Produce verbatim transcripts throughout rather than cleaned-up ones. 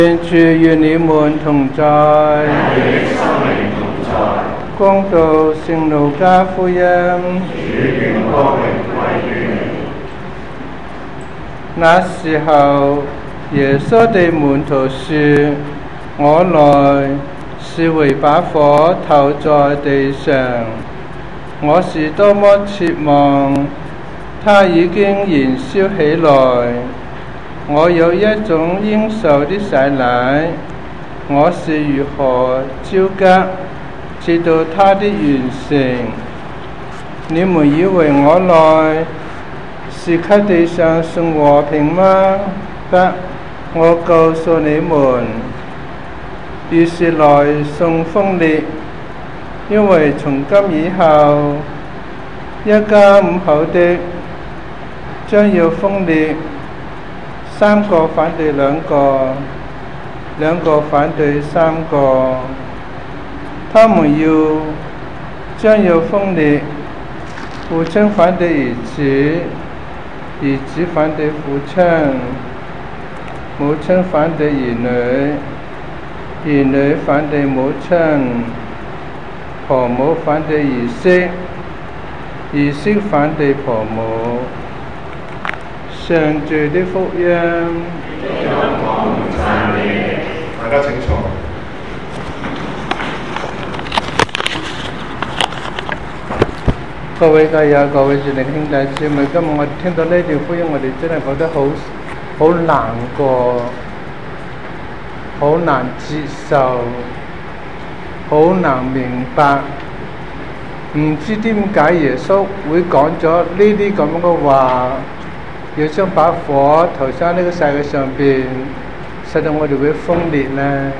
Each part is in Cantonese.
願主與你們同在，恭讀聖路加福音。那時候，耶穌對門徒說：我來是為把火投在地上。我是多麼切望它已經燃燒起來。我有一種應受的洗禮，我是如何焦急直到它的完成。你們以為我來是給地上送和平嗎？不，我告訴你們，而是來送鋒利。因為從今以後，一家五口的將要分裂，三個反對兩個，兩個反對三個。他們要將要分裂，父親反對兒子，兒子反對父親，母親反對兒女，兒女反對母親，婆母反對兒媳，兒媳反對婆母。上主的福音。 大家請坐。 各位教友、各位主內兄弟姊妹，今日我哋聽到呢段福音，我哋真係覺得好好難過，好難接受，好難明白。唔知點解耶穌會講咗呢啲咁嘅話，要將把火投喺呢個世界上邊，使到我哋會分裂呢？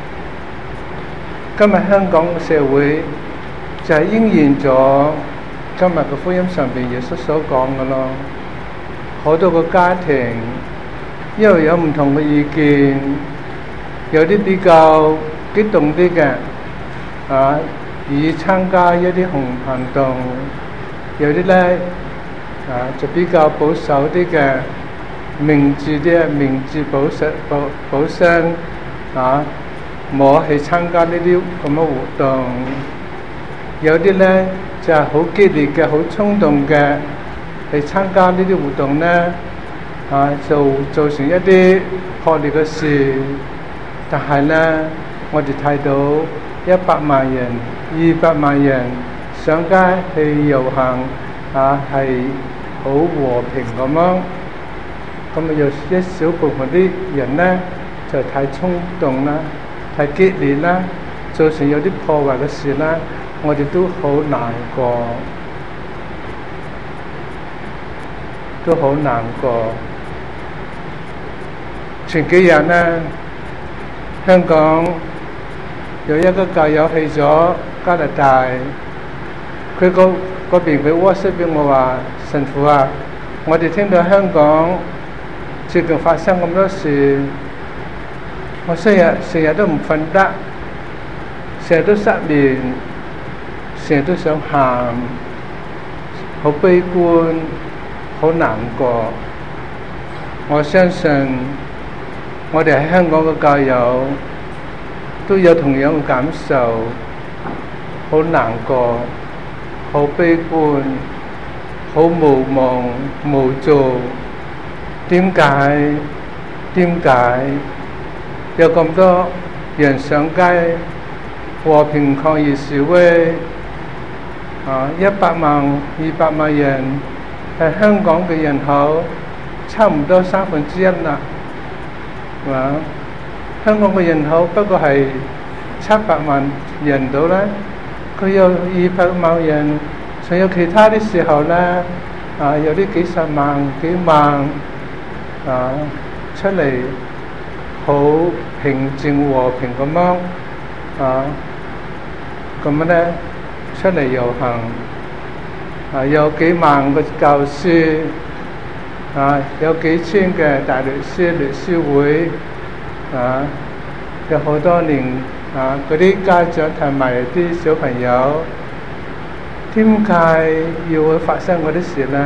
今日香港嘅社會就係應驗咗今日嘅福音上邊耶穌所講嘅咯。好多個家庭因為有唔同嘅意見，有啲比較激動啲嘅啊，以參加一啲行行動，有啲咧啊就比較保守啲嘅，明智啲，明智保守保保身啊，冇去參加呢啲咁嘅活動。有啲咧就係、是、好激烈嘅、好衝動嘅，去參加呢啲活動咧啊，就造成一啲惡劣嘅事。但係咧，我哋睇到一百萬人、二百萬人上街去遊行啊，係好和平咁樣。咁啊，有一小部分啲人咧就太衝動啦、太激烈啦，造成有啲破壞嘅事啦，我哋都好難過，都好難過。前幾日咧，香港有一個教友去咗加拿大，佢嗰嗰邊佢 WhatsApp 俾我話：神父啊，我哋聽到香港最近發生咁多事，我成日成日都唔瞓得，成日都失眠，成日都想喊，好悲觀，好難過。我相信我哋喺香港嘅教友都有同樣嘅感受，好難過，好悲觀，好無望無助。點解？點解有咁多人上街和平抗議示威？啊，一百萬、二百萬人，係香港嘅人口差唔多三分之一啦。係嘛？香港嘅人口不過係七百萬人到啦，佢有二百萬人，仲有其他啲時候咧，啊，有啲幾十萬、幾萬啊出嚟，好平靜和平咁樣啊，咁樣咧出嚟遊行，啊，有幾萬個教師，啊，有幾千嘅大律師、律師會，啊，有好多年啊嗰啲家長同埋啲小朋友，點解要會發生嗰啲事咧？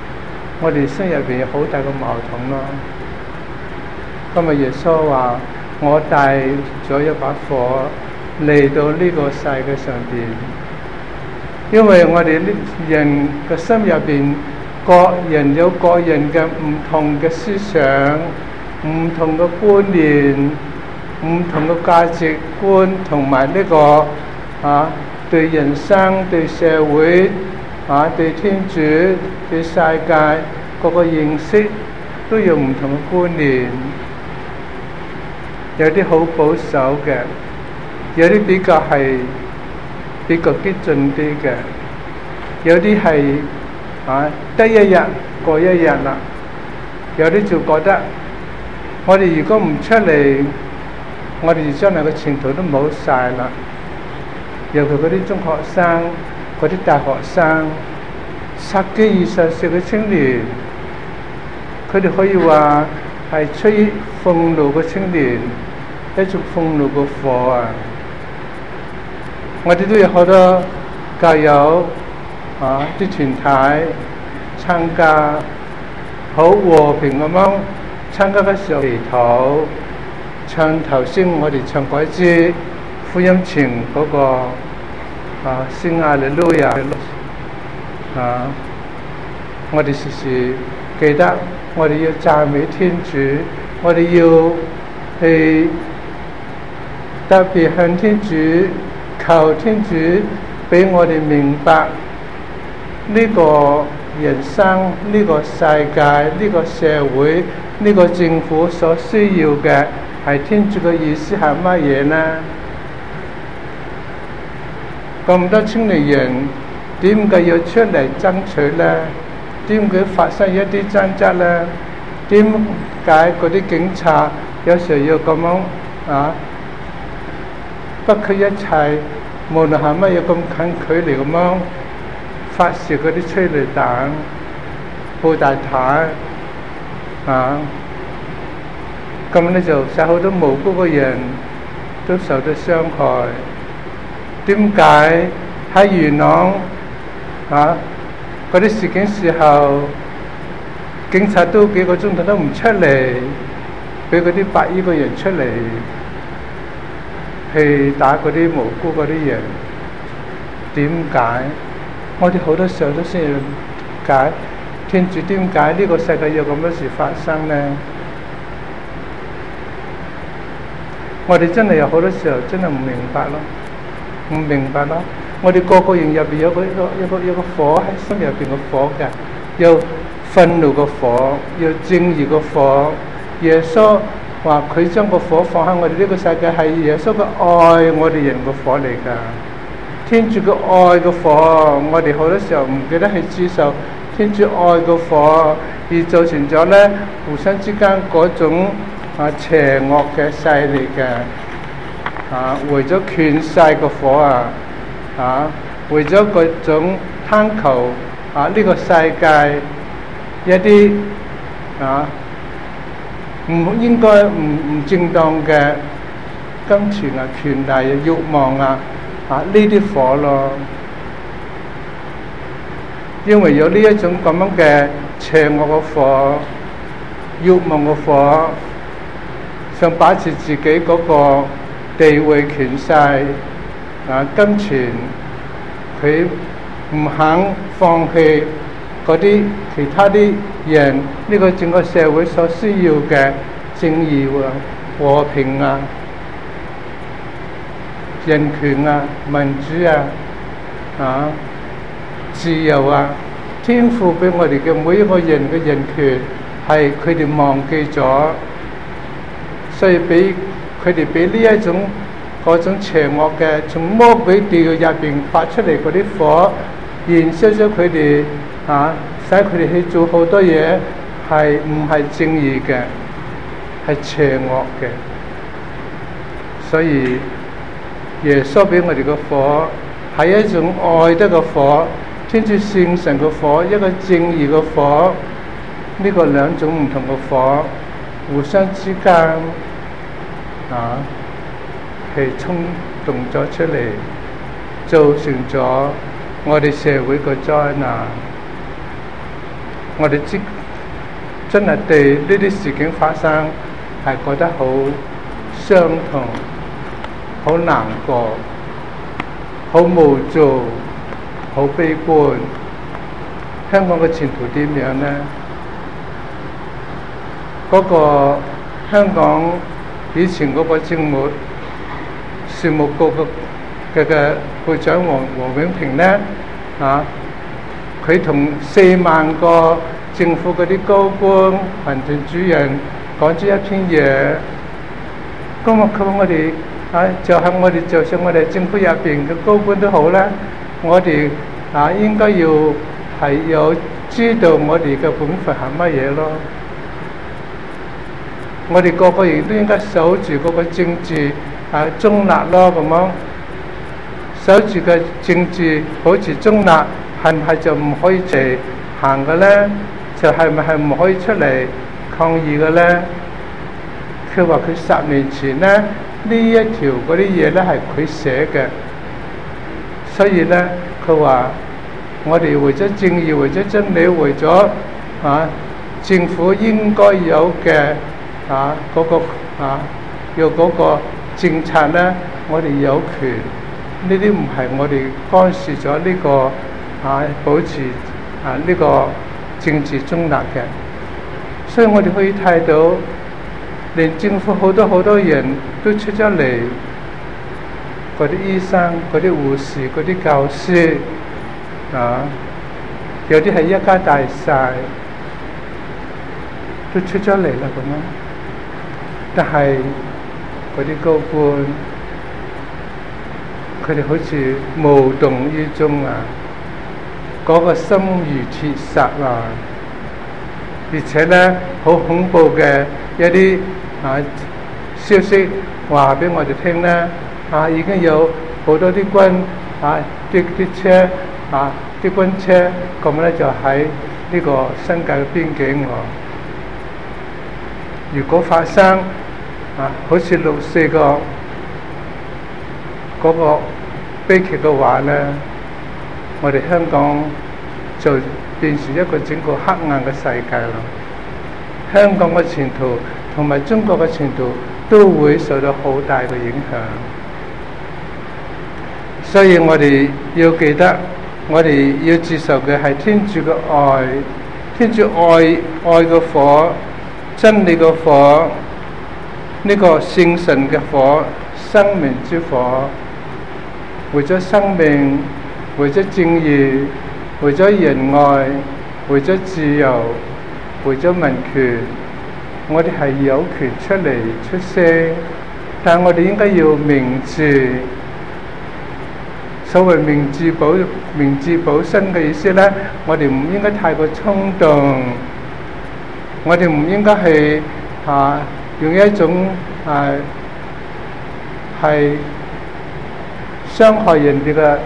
我哋心入邊有好大個矛盾咯。今日耶穌話： 我帶咗一把火嚟到呢個世界上邊，因為我哋呢人嘅心入邊，各人有各人嘅唔同嘅思想、唔同嘅觀念、唔同嘅價值觀，同埋呢個啊對人生、對社會啊、對天主、對世界各個認識都有唔同嘅觀念。有啲好保守嘅，有啲比較係比較激進啲嘅，有啲係啊得一日過一日啦，有啲就覺得我哋如果唔出嚟，我哋將來嘅前途都冇晒啦。尤其嗰啲中學生、嗰啲大學生、十幾二十歲嘅青年，佢哋可以話係吹憤怒嘅青年，一種憤怒嘅火啊！我哋都有好多教友啊，啲團體參加，好和平咁樣參加嘅時候祈禱，唱頭先我哋唱嗰支福音前嗰、那個啊，聖亞利路亞啊！我哋時時記得，我哋要讚美天主，我哋要去特別向天主求天主俾我哋明白呢個人生、呢個世界、呢個社會、呢個政府所需要嘅係天主嘅意思係乜嘢呢？咁多青年人點解要出嚟爭取呢？點解發生一啲爭執呢？點解嗰啲警察有時候要咁樣啊不拘一切，無論係乜嘢咁近距離咁樣發射嗰啲催淚彈、布袋彈啊？咁咧就使好多無辜嘅人都受到傷害。點解喺元朗啊嗰啲事件時候，警察都幾個鐘頭都唔出嚟，俾嗰啲白衣嘅人出嚟去打嗰啲無辜嗰啲人？點解？我哋好多時候都先要解天主點解呢個世界有咁多事發生呢？我哋真係有好多時候真係唔明白咯。唔明白咯！我哋個個人入邊有個一個一個一個火喺心入邊嘅火嘅，有憤怒嘅火，有正義嘅火。耶穌話佢將個火放喺我哋呢個世界，係耶穌嘅愛我哋人嘅火嚟㗎。天主嘅愛嘅火，我哋好多時候唔記得去接受天主愛嘅火，而造成咗咧互相之間嗰種啊邪惡嘅勢力嘅。啊！為咗權勢個火啊！啊！為咗嗰種貪求啊！呢、這個世界一啲啊唔應該唔唔正當嘅金錢啊、權力啊、慾望啊啊呢啲火咯，因為有呢一種咁樣嘅邪惡嘅火、慾望嘅火，想把持自己嗰、那個地位、權勢啊、金錢，佢唔肯放棄嗰啲其他啲人，呢個整個社會所需要嘅正義啊、和平啊、人權啊、民主啊、啊自由啊，天父俾我哋嘅每一個人嘅人權，係佢哋忘記咗，所以俾。佢哋俾呢一種嗰種邪惡嘅，從魔鬼地獄入邊發出嚟嗰啲火，燃燒咗佢哋啊，使佢哋去做好多嘢，係唔係正義嘅，係邪惡嘅。所以耶穌俾我哋嘅火係一種愛德嘅火，天主聖神嘅火，一個正義嘅火，呢、這個兩種唔同嘅火互相之間。啊，係衝動咗出嚟，造成咗我哋社會個災難。我哋真真係對呢啲事件發生係覺得好傷痛，好難過，好無助，好悲觀。香港嘅前途點樣呢？嗰個香港以前嗰個政務事務局嘅嘅會長黃黃永平呢，啊，佢同四萬個政府嗰啲高官、行政主任講咗一篇嘢，咁啊，佢話我哋啊，就係我哋就算我哋政府入邊嘅高官都好啦，我哋啊應該要係有知道我哋嘅本分係乜嘢咯。我哋個個人都應該守住嗰個政治啊中立咯，咁樣守住嘅政治保持中立，係唔係就唔可以隨行嘅咧？就係咪係唔可以出嚟抗議嘅咧？佢話佢十年前咧呢一條嗰啲嘢咧係佢寫嘅，所以咧佢話我哋為咗正義、為咗真理、為咗啊政府應該有嘅。啊！嗰、那個啊，要嗰個政策咧，我哋有權。呢啲唔係我哋干涉咗呢個啊，保持啊呢、這個政治中立嘅。所以我哋可以睇到，連政府好多好多人都出咗嚟，嗰啲醫生、嗰啲護士、嗰啲教師啊，有啲係一家大細都出咗嚟啦，咁樣。但係嗰啲高官，佢哋好似無動於衷啊，嗰、那個心如鐵石啊，而且咧好恐怖嘅一啲啊消息話俾我哋聽咧，啊已經有好多啲軍啊啲啲車啊啲軍車咁咧就喺呢個新界嘅邊境喎。如果發生啊，好似六四個嗰個悲劇嘅話咧，我哋香港就變成一個整個黑暗嘅世界啦。香港嘅前途同埋中國嘅前途都會受到好大嘅影響。所以我哋要記得，我哋要接受嘅係天主嘅愛，天主愛愛嘅火，真理嘅火。呢個聖神嘅火，生命之火，為咗生命，為咗正義，為咗仁愛，為咗自由，為咗民權，我哋係有權出嚟出聲，但我哋應該要明智。所謂明智保明智保身嘅意思咧，我哋唔應該太過衝動，我哋唔應該係啊。用一種係係傷害人哋嘅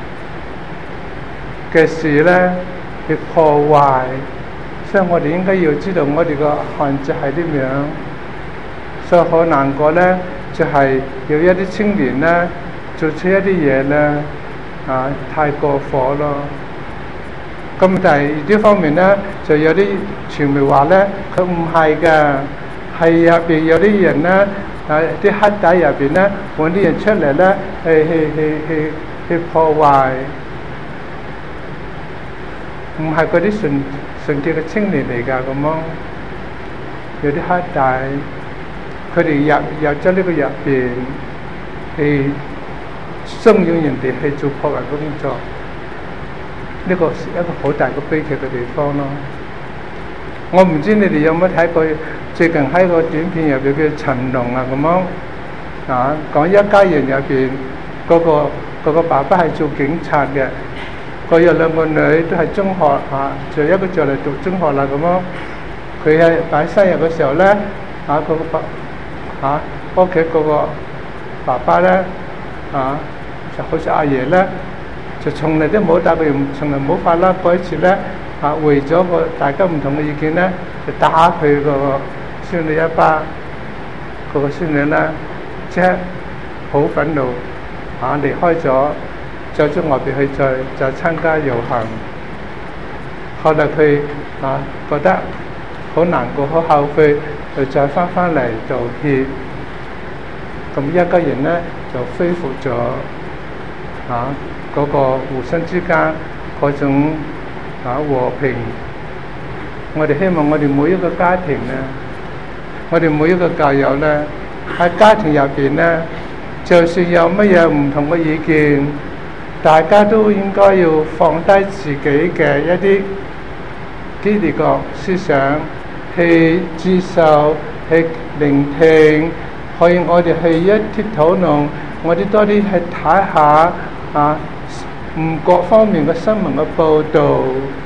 嘅事咧，去破壞。所以我哋應該要知道我哋個限制係點樣。所以好難過咧，就係、是、有一啲青年咧做出一啲嘢咧，啊太過火咯。咁但係呢方面咧，就有啲傳媒話咧，佢唔係㗎。係入邊有啲人咧，啊啲黑帶入邊咧，揾啲人出嚟咧，去去去去去破壞，唔係嗰啲純純潔嘅青年嚟㗎咁咯。有啲黑帶，佢哋入入咗呢個入邊，去慫恿人哋去做破壞工作，呢、這個係一個好大嘅悲劇嘅地方咯。我唔知你哋有冇睇過最近喺個短片入邊叫陳龍啊咁樣啊，講一家人入邊嗰個嗰個爸爸係做警察嘅，佢有兩個女都係中學啊，就一個就嚟讀中學啦咁樣。佢喺擺生日嘅時候咧，啊嗰個爸啊屋企嗰個爸爸咧啊，就好似阿爺咧，就從嚟都冇打佢，從來冇發啦。嗰一次咧。啊，為咗個大家唔同嘅意見咧，就打佢個孫女一巴，嗰個孫女咧即係好憤怒，啊離開咗，走咗外邊去再就參加遊行。後來佢啊覺得好難過，好後悔，就再翻返嚟道歉。 咁一家人咧就恢復咗啊嗰個互相之間嗰種啊和平。我哋希望我哋每一個家庭咧，我哋每一個教友咧，喺家庭入邊咧，就算有乜嘢唔同嘅意見，大家都應該要放低自己嘅一啲激烈嘅思想，去接受、去聆聽，可以我哋去一啲討論，我哋多啲去睇下啊唔各方面嘅新聞嘅報導。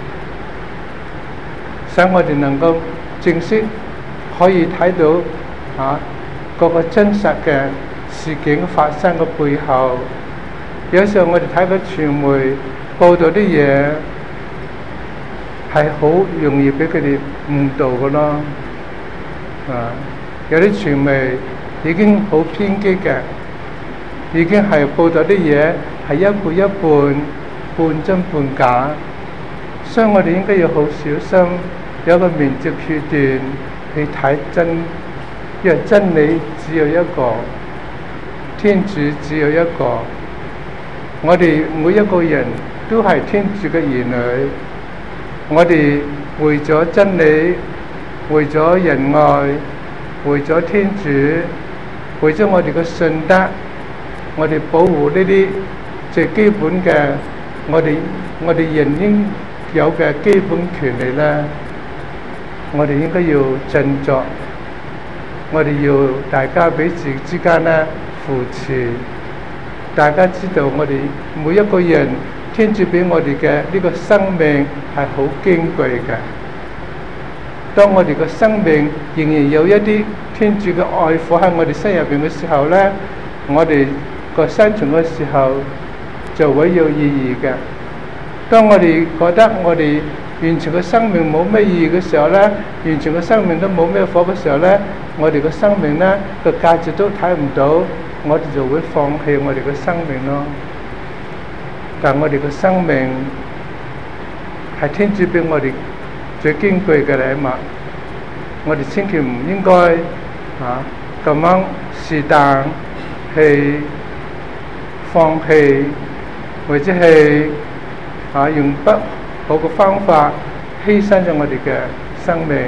使我哋能夠正式可以睇到啊嗰個真實嘅事件發生嘅背後。有時候我哋睇個傳媒報道啲嘢係好容易俾佢哋誤導嘅咯。啊，有啲傳媒已經好偏激嘅，已經係報道啲嘢係一半一半，半真半假。所以我哋應該要好小心。有個明智決斷去睇真，因為真理只有一個，天主只有一個。我哋每一個人都係天主嘅兒女，我哋為咗真理，為咗仁愛，為咗天主，為咗我哋嘅信德，我哋保護呢啲最基本嘅，我哋我哋人應有嘅基本權利咧。我哋應該要振作，我哋要大家彼此之間咧扶持。大家知道我哋每一個人，天主俾我哋嘅呢個生命係好矜貴嘅。當我哋嘅生命仍然有一啲天主嘅愛火喺我哋心入邊嘅時候咧，我哋個生存嘅時候就會有意義嘅。當我哋覺得我哋完全嘅生命冇咩意義嘅時候咧，完全嘅生命都冇咩火嘅時候咧，我哋嘅生命咧個價值都睇唔到，我哋就會放棄我哋嘅生命咯。但我哋嘅生命係天主俾我哋最矜貴嘅禮物，我哋千祈唔應該啊咁樣是但去放棄，或者係啊用不好嘅方法犧牲咗我哋嘅生命。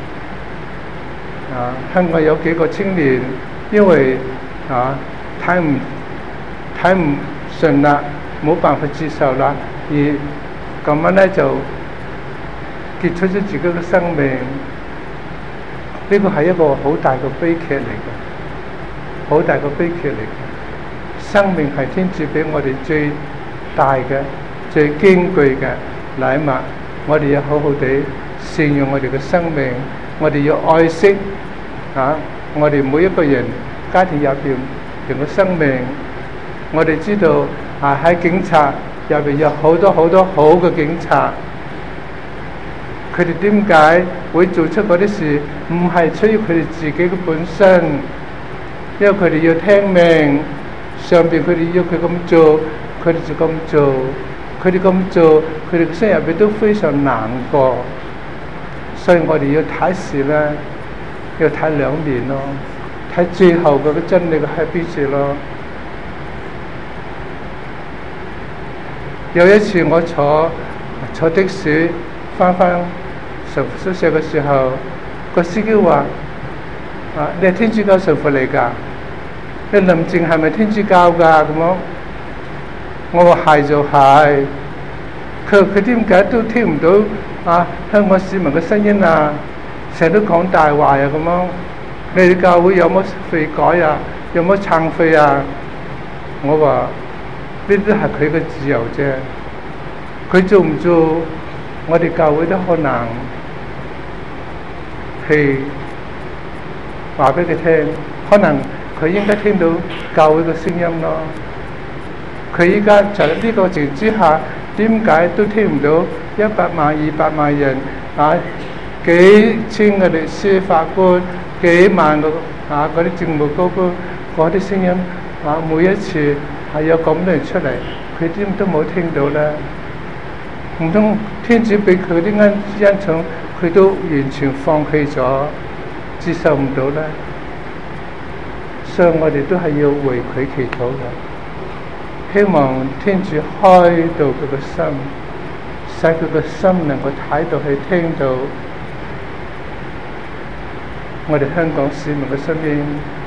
啊，香港有幾個青年因為啊睇唔睇唔順啦，冇辦法接受啦，而咁樣咧就結束咗自己嘅生命。呢個係一個好大嘅悲劇嚟嘅，好大嘅悲劇嚟嘅。生命係天主俾我哋最大嘅、最矜貴嘅禮物，我哋要好好地善用我哋嘅生命，我哋要愛惜啊！我哋每一個人家庭入邊人嘅生命，我哋知道啊喺警察入邊有好多好多好嘅警察，佢哋點解會做出嗰啲事？唔係出於佢哋自己嘅本身，因為佢哋要聽命，上邊佢哋要佢咁做，佢哋就咁做。佢哋咁做，佢哋嘅心入邊都非常難過，所以我哋要睇事咧，要睇兩面咯，睇最後嗰個真理嘅係邊處咯。有一次我坐坐的士翻返神父宿舍嘅時候，個司機話：啊，你係天主教神父嚟㗎？你林靜係咪天主教㗎？咁樣。我話係就係，佢佢點解都聽唔到啊香港市民嘅聲音啊？成日都講大話啊咁樣。你哋教會有冇悔改啊？有冇懺悔啊？我話呢啲係佢嘅自由啫，佢做唔做，我哋教會都可能去話俾佢聽，可能佢應該聽到教會嘅聲音咯。佢依家就喺呢個情況之下，點解都聽唔到一百萬、二百萬人啊，幾千個律師法官，幾萬個啊嗰啲政務高官嗰啲聲音啊，每一次係有咁多人出嚟，佢點都冇聽到咧？唔通天主俾佢啲恩恩寵，佢都完全放棄咗，接受唔到咧？ 所以我哋都係要為佢祈禱嘅，希望天主開到佢個心，使佢個心能夠睇到去聽到我哋香港市民嘅身邊。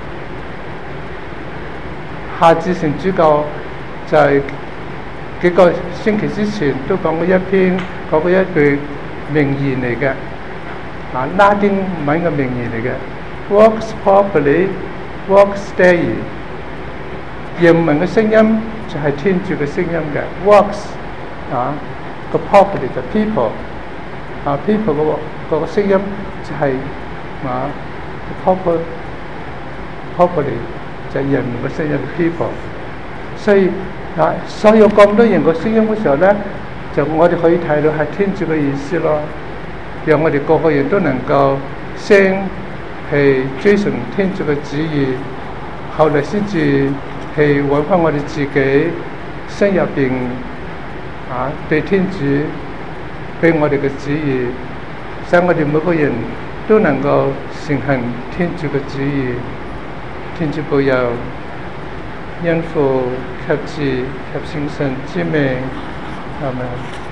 夏志成主教就係幾個星期之前都講過一篇，講過一句名言嚟嘅，啊拉丁文嘅名言嚟嘅 ，Vox Populi, Vox Dei。人民嘅聲音就係天主嘅聲音嘅 ，Vox 啊個 Populi 就 people， 啊 people 嗰個個聲音就係、是、啊 Populi Populi。就係人民嘅聲音 people， 所以啊，所有咁多人嘅聲音嘅時候咧，就我哋可以睇到係天主嘅意思咯，讓我哋個個人都能夠先係追順天主嘅旨意，後嚟先至係揾翻我哋自己心入邊啊對天主俾我哋嘅旨意，使我哋每個人都能夠承行天主嘅旨意。天主保佑，因父及子及聖神之名，阿們。